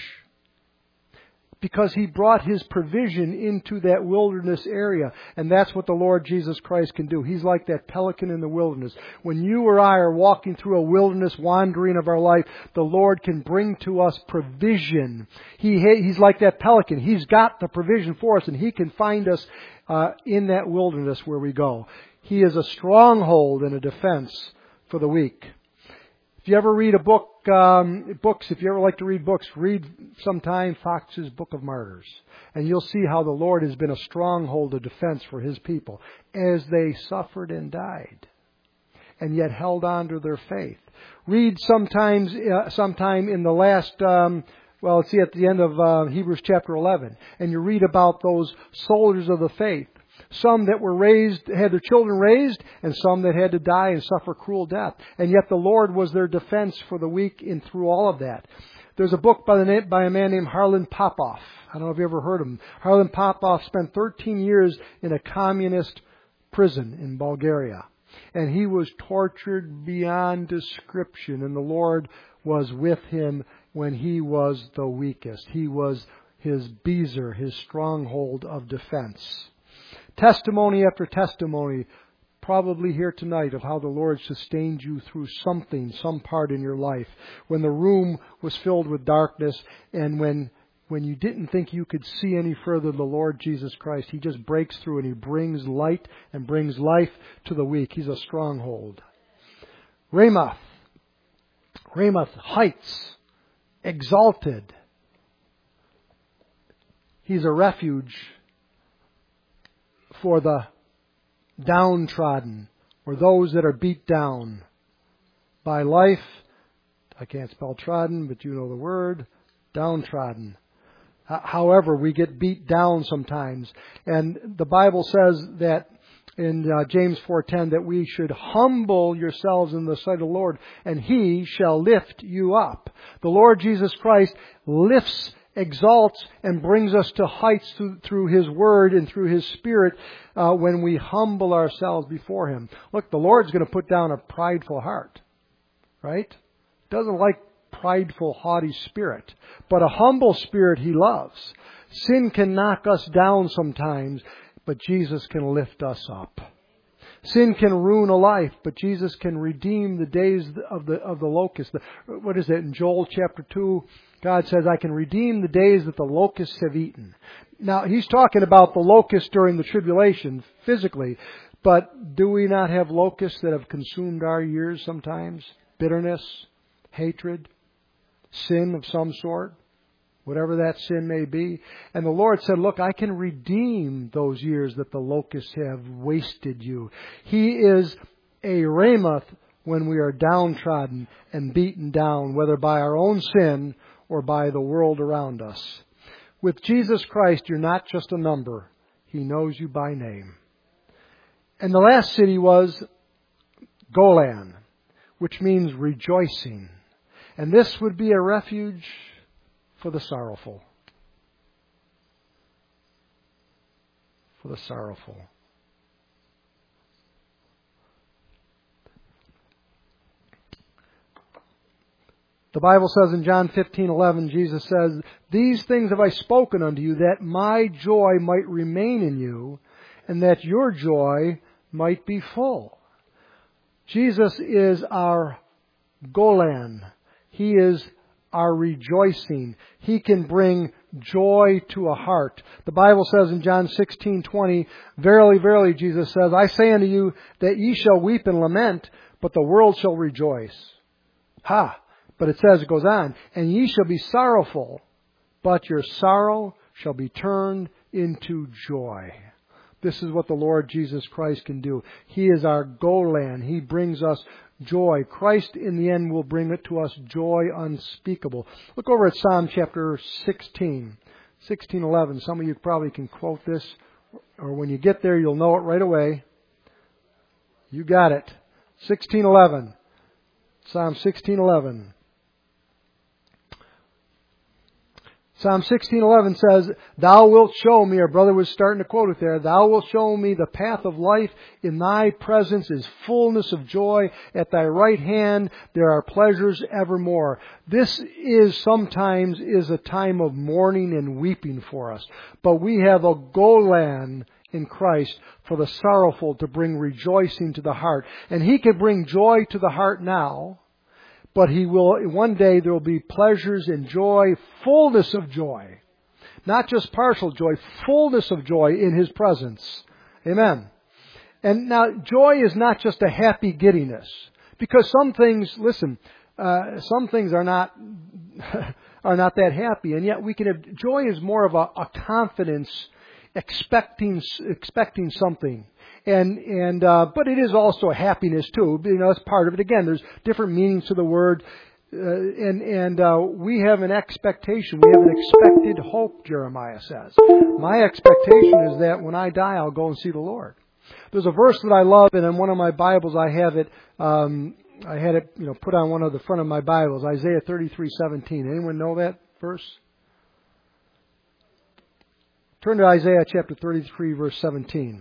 Because he brought his provision into that wilderness area. And that's what the Lord Jesus Christ can do. He's like that pelican in the wilderness. When you or I are walking through a wilderness wandering of our life, the Lord can bring to us provision. He He's like that pelican. He's got the provision for us, and He can find us uh, in that wilderness where we go. He is a stronghold and a defense for the weak. If you ever read a book, um, books, if you ever like to read books, read sometime Fox's Book of Martyrs. And you'll see how the Lord has been a stronghold of defense for His people as they suffered and died and yet held on to their faith. Read sometimes, uh, sometime in the last, um, well, let's see, at the end of uh, Hebrews chapter eleven, and you read about those soldiers of the faith. Some that were raised, had their children raised, and some that had to die and suffer cruel death. And yet the Lord was their defense for the weak in through all of that. There's a book by the name, by a man named Harlan Popov. I don't know if you ever heard of him. Harlan Popov spent thirteen years in a communist prison in Bulgaria. And he was tortured beyond description. And the Lord was with him when he was the weakest. He was his bezer, his stronghold of defense. Testimony after testimony, probably here tonight, of how the Lord sustained you through something, some part in your life. When the room was filled with darkness, and when when you didn't think you could see any further, the Lord Jesus Christ, He just breaks through and He brings light and brings life to the weak. He's a stronghold. Ramoth. Ramoth, heights, exalted. He's a refuge for the downtrodden, or those that are beat down by life. I can't spell trodden, but you know the word. Downtrodden. However, we get beat down sometimes. And the Bible says that in uh, James four ten that we should humble yourselves in the sight of the Lord, and He shall lift you up. The Lord Jesus Christ lifts, exalts, and brings us to heights through, through His Word and through His Spirit uh, when we humble ourselves before Him. Look, the Lord's going to put down a prideful heart, right? Doesn't like prideful, haughty spirit, but a humble spirit He loves. Sin can knock us down sometimes, but Jesus can lift us up. Sin can ruin a life, but Jesus can redeem the days of the of the locust. The, what is it in Joel chapter two? God says, I can redeem the days that the locusts have eaten. Now, He's talking about the locusts during the tribulation, physically, but do we not have locusts that have consumed our years sometimes? Bitterness, hatred, sin of some sort, whatever that sin may be. And the Lord said, look, I can redeem those years that the locusts have wasted you. He is a Ramoth when we are downtrodden and beaten down, whether by our own sin or by the world around us. With Jesus Christ, you're not just a number. He knows you by name. And the last city was Golan, which means rejoicing. And this would be a refuge for the sorrowful. For the sorrowful. The Bible says in John fifteen eleven, Jesus says, these things have I spoken unto you, that my joy might remain in you, and that your joy might be full. Jesus is our Golan. He is our rejoicing. He can bring joy to a heart. The Bible says in John sixteen twenty, verily, verily, Jesus says, I say unto you that ye shall weep and lament, but the world shall rejoice. Ha! But it says, it goes on, and ye shall be sorrowful, but your sorrow shall be turned into joy. This is what the Lord Jesus Christ can do. He is our Golan. He brings us joy. Christ in the end will bring it to us joy unspeakable. Look over at Psalm chapter sixteen. sixteen eleven. Some of you probably can quote this, or when you get there you'll know it right away. You got it. sixteen eleven. Psalm sixteen eleven. Psalm sixteen eleven says, Thou wilt show me, our brother was starting to quote it there, Thou wilt show me the path of life. In Thy presence is fullness of joy. At Thy right hand there are pleasures evermore. This is sometimes is a time of mourning and weeping for us. But we have a Golan in Christ for the sorrowful to bring rejoicing to the heart. And He can bring joy to the heart now. But He will, one day there will be pleasures and joy, fullness of joy. Not just partial joy, fullness of joy in His presence. Amen. And now, joy is not just a happy giddiness. Because some things, listen, uh, some things are not, are not that happy. And yet we can have, joy is more of a, a confidence, expecting, expecting something. And, and, uh, but it is also a happiness too. You know, it's part of it. Again, there's different meanings to the word. Uh, and, and, uh, we have an expectation. We have an expected hope, Jeremiah says. My expectation is that when I die, I'll go and see the Lord. There's a verse that I love, and in one of my Bibles I have it, um, I had it, you know, put on one of the front of my Bibles, Isaiah thirty-three seventeen. Anyone know that verse? Turn to Isaiah chapter thirty-three, verse seventeen.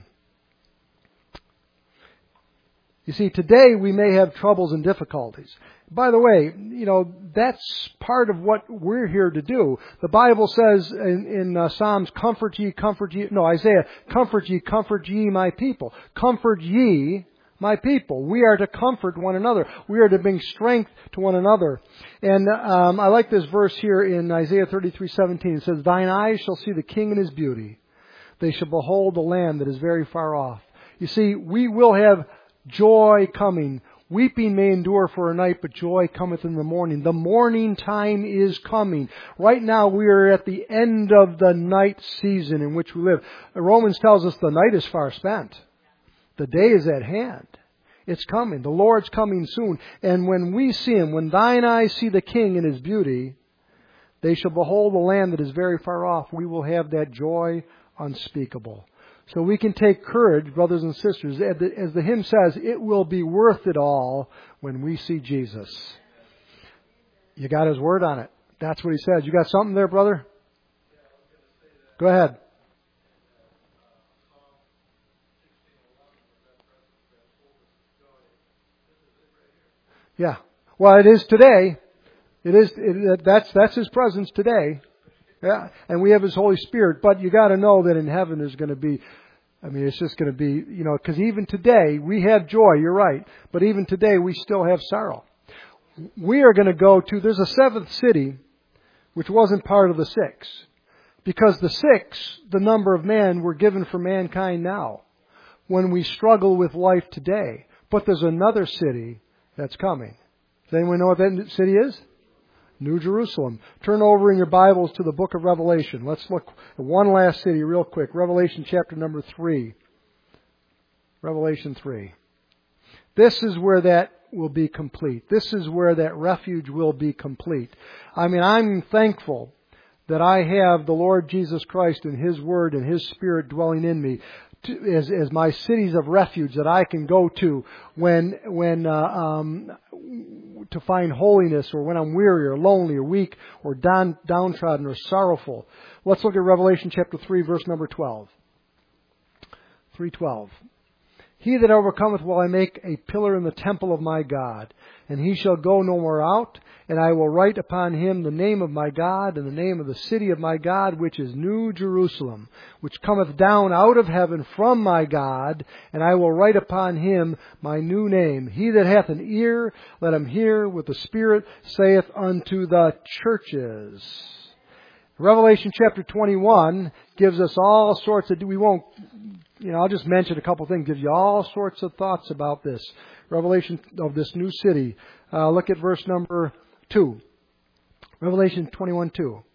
You see, today we may have troubles and difficulties. By the way, you know, that's part of what we're here to do. The Bible says in, in uh, Psalms, comfort ye, comfort ye, no, Isaiah, comfort ye, comfort ye, my people. Comfort ye, my people. We are to comfort one another. We are to bring strength to one another. And um, I like this verse here in Isaiah thirty-three seventeen. It says, Thine eyes shall see the King in His beauty. They shall behold the land that is very far off. You see, we will have joy coming. Weeping may endure for a night, but joy cometh in the morning. The morning time is coming. Right now we are at the end of the night season in which we live. Romans tells us the night is far spent. The day is at hand. It's coming. The Lord's coming soon. And when we see Him, when thine eyes see the King in His beauty, they shall behold the land that is very far off. We will have that joy unspeakable. So we can take courage, brothers and sisters. As the hymn says, it will be worth it all when we see Jesus. You got His word on it. That's what He says. You got something there, brother? Go ahead. Yeah. Well, it is today. It is. It, that's that's His presence today. Yeah, and we have His Holy Spirit. But you got to know that in heaven there's going to be, I mean, it's just going to be, you know, because even today we have joy, you're right. But even today we still have sorrow. We are going to go to, there's a seventh city which wasn't part of the six. Because the six, the number of men, were given for mankind now. When we struggle with life today. But there's another city that's coming. Does anyone know what that city is? New Jerusalem. Turn over in your Bibles to the book of Revelation. Let's look at one last city real quick. Revelation chapter number three. Revelation three. This is where that will be complete. This is where that refuge will be complete. I mean, I'm thankful that I have the Lord Jesus Christ and His Word and His Spirit dwelling in me to, as, as my cities of refuge that I can go to when, when, uh, um, to find holiness, or when I'm weary or lonely or weak or down, downtrodden or sorrowful. Let's look at Revelation chapter three, verse number twelve. three twelve. He that overcometh will I make a pillar in the temple of my God, and he shall go no more out, and I will write upon him the name of my God, and the name of the city of my God, which is New Jerusalem, which cometh down out of heaven from my God, and I will write upon him my new name. He that hath an ear, let him hear what the Spirit saith unto the churches. Revelation chapter twenty-one gives us all sorts of, we won't, you know, I'll just mention a couple things, gives you all sorts of thoughts about this. Revelation of this new city. Uh, look at verse number two. Revelation twenty-one two.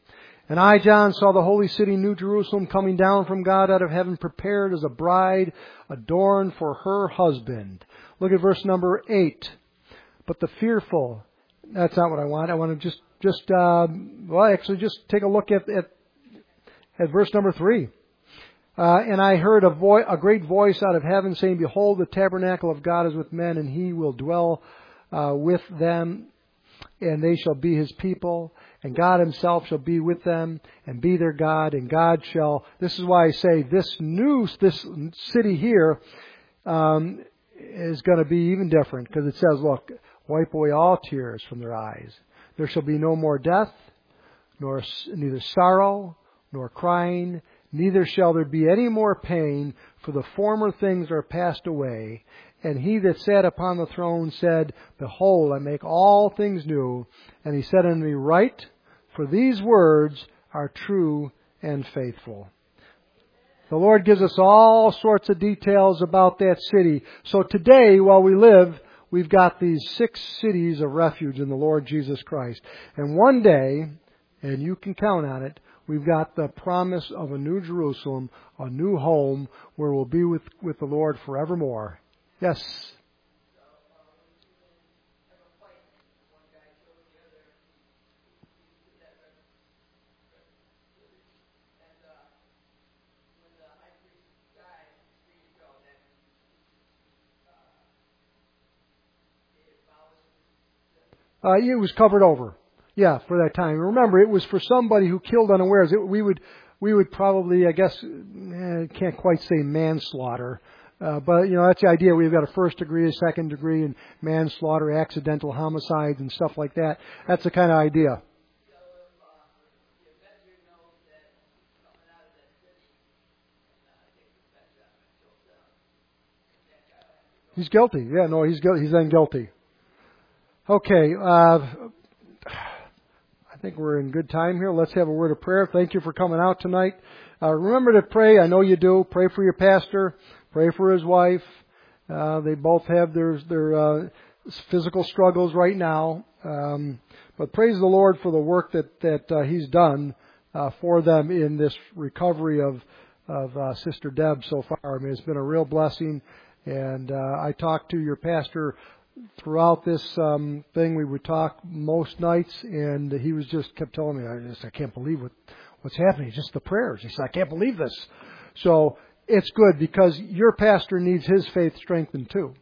And I, John, saw the holy city, New Jerusalem, coming down from God out of heaven, prepared as a bride adorned for her husband. Look at verse number eight. But the fearful, that's not what I want. I want to just, just, uh, well, actually just take a look at, at, at verse number three. Uh, and I heard a, vo- a great voice out of heaven saying, Behold, the tabernacle of God is with men, and he will dwell uh, with them, and they shall be his people, and God himself shall be with them, and be their God, and God shall... This is why I say this new, this city here um, is going to be even different, because it says, look, wipe away all tears from their eyes. There shall be no more death, nor neither sorrow, nor crying, neither shall there be any more pain, for the former things are passed away. And he that sat upon the throne said, Behold, I make all things new. And he said unto me, Write, for these words are true and faithful. The Lord gives us all sorts of details about that city. So today, while we live, we've got these six cities of refuge in the Lord Jesus Christ. And one day, and you can count on it, we've got the promise of a new Jerusalem, a new home where we'll be with, with the Lord forevermore. Yes? Uh, it was covered over. Yeah, for that time. Remember, it was for somebody who killed unawares. It, we would, we would probably, I guess, eh, can't quite say manslaughter, uh, but you know that's the idea. We've got a first degree, a second degree, and manslaughter, accidental homicides, and stuff like that. That's the kind of idea. He's guilty. Yeah, no, he's guilty. He's then guilty. Okay. Uh, I think we're in good time here. Let's have a word of prayer. Thank you for coming out tonight. Uh, remember to pray. I know you do. Pray for your pastor. Pray for his wife. Uh, they both have their their uh, physical struggles right now. Um, but praise the Lord for the work that that uh, He's done uh, for them in this recovery of of uh, Sister Deb so far. I mean, it's been a real blessing. And uh, I talked to your pastor throughout this um, thing. We would talk most nights, and he was just kept telling me, I just I can't believe what what's happening. It's just the prayers. He said, I can't believe this. So it's good because your pastor needs his faith strengthened too.